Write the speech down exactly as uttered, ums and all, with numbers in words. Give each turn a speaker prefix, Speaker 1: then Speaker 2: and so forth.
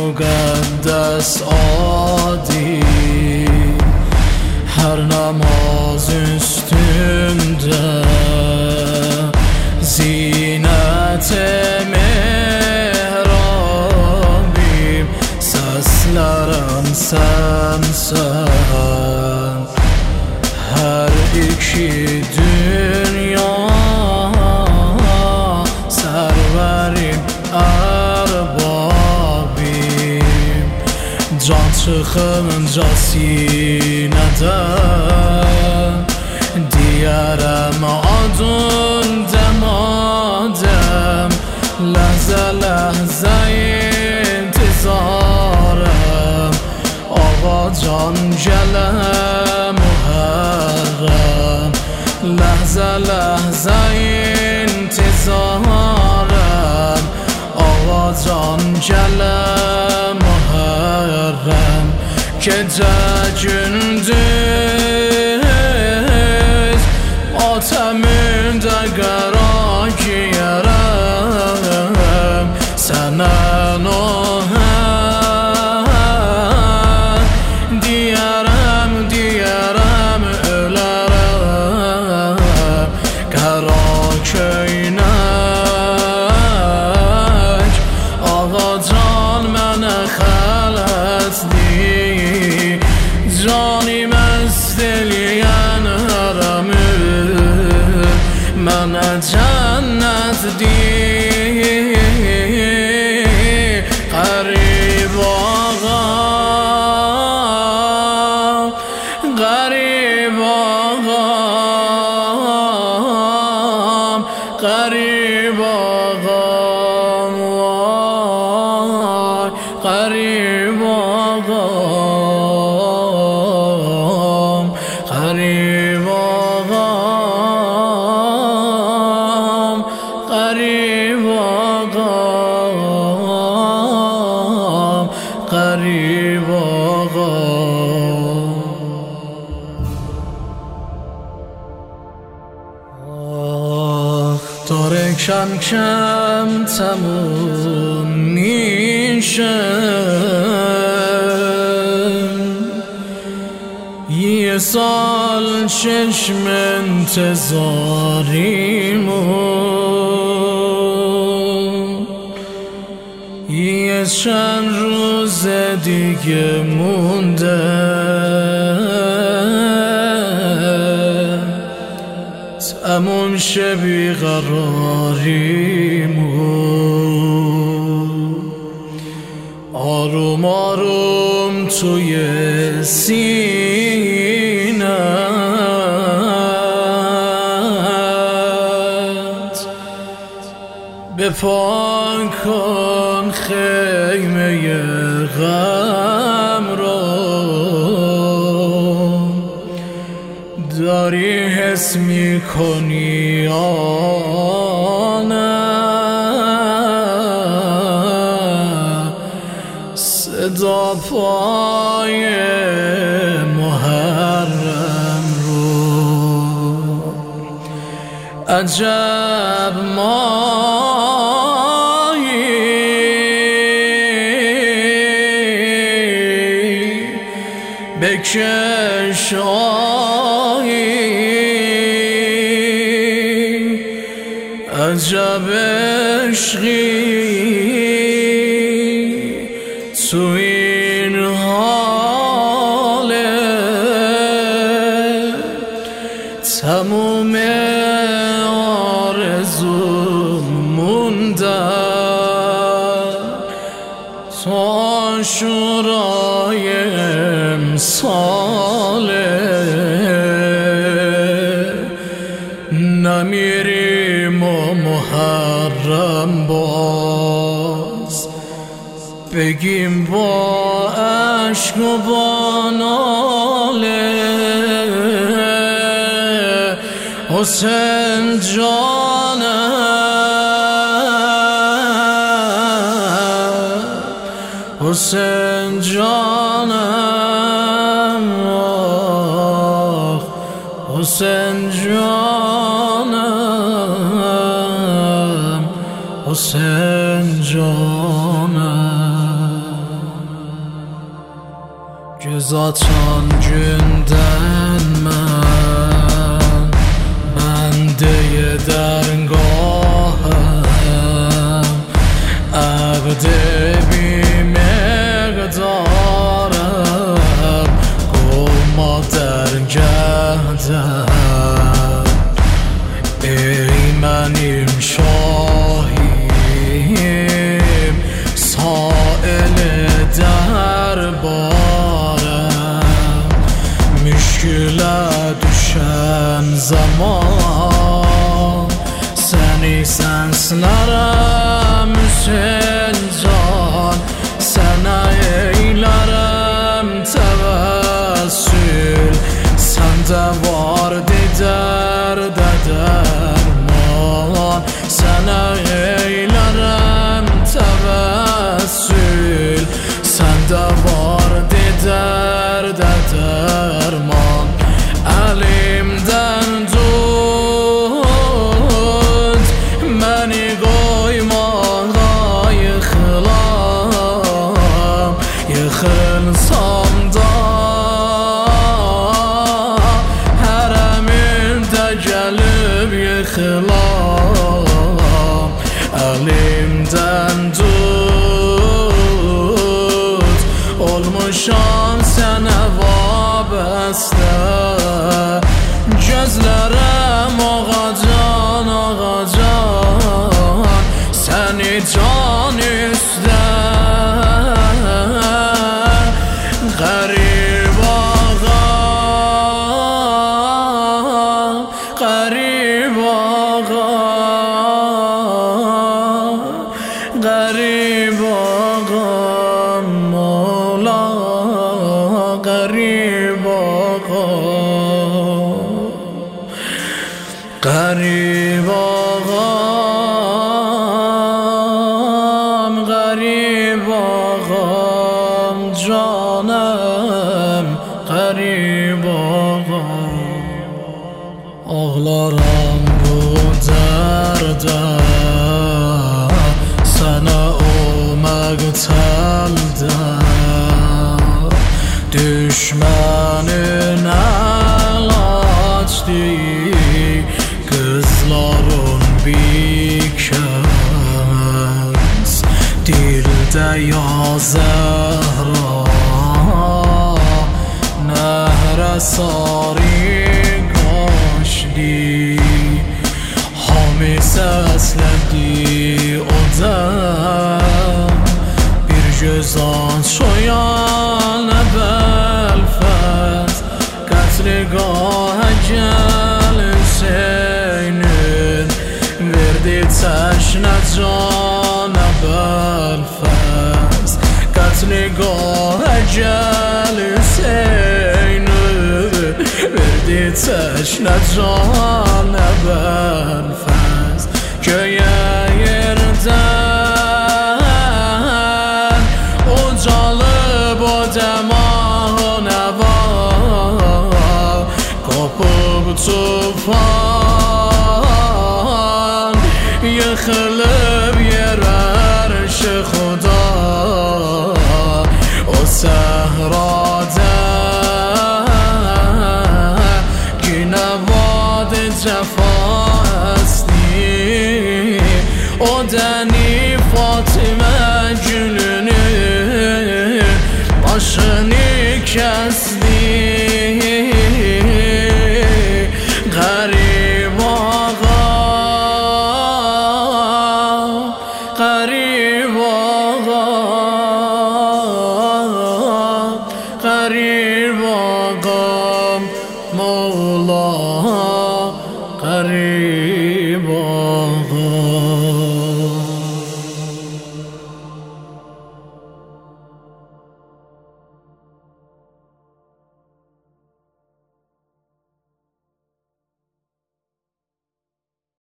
Speaker 1: مقدس عادی her namaz üstünde zinet mihrabim seslerim sensen her iki dünya serverim erbabim can çıkınca sineden diyerem adın demadem lehze lehze intizarem ağa can gele muharrem lehze lehze intizarem ağa can gele muharrem gece gündüz ateminde qara giyerem senen o diyerem diyerem ölerem qara köynek ağacan mənə xələtdi cani məst eləyən hərəmi mənə cənnətdir qərib ağam qərib ağam qərib ağam vay qərib ağam qərib ağam qərib ağam qərib ağam آه داره کم کم تموم میشه یه سال چشم انتظاریمون یه چند روز دیگه مونده تموم شه بیقراریمون آروم آروم توی سینت بپا کن خیمه غم رو داری حس میکنی آنه صدا پای محرم رو عجب مایی بکش آیی عجب عشقی تو این حاله تموم آرزو موندن تا شورای امساله نمیریم و محرم باز بگیم با عشق و با ناله حسین جانم حسین جانم حسین جانم حسین جانم Gözatan günden mən Bəndəyə dərgahəm Əqdə bir məqdarəm Qolma dərgəhdəm Ey mənim şahim Sail-i dərbarəm Müşkülə düşən zaman Səni sənslərəm Hüseyin can Sənə eylərəm təvəssül Səndə var dərdə dərman Sənə eylərəm təvəssül Səndə var dərdə dərman Əlimdən tut Məni qoymağa yıxılam Yıxılsam da Hərəmində gəlib yıxılam Əlimdən tut Olmuşam sənə vabəstə Gözlərəm ağacan, ağacan Səni can üstdən Qərib ağam, qərib ağam Qərib ağam, mola qərib ağam Qərib ağam, qərib ağam Canım, qərib ağam Ağlaram bu dərdə Sənə o məqtəldə Düşmənin əlacdi Qızların bikəz Dildə ya Zəhra Nəhrə sari qaşdi Hami səslədi o dəm Bir gözan şoyan əbəlfəz Qətrigahə gəl Hüseynin Verdi təşnə can əbəlfəz Qətrigahə gəl Hüseynin Verdi təşnə can əbəlfəz Göyə yerdən Ucalıb o dəmah o nəva Qopub tufan Yıxılıb yer ərş-i xuda O səhrada Günə vadı cəfa əsdi O dəni Fatimə gülünü Başını kəsdi Qərib ağam, qərib ağam Qərib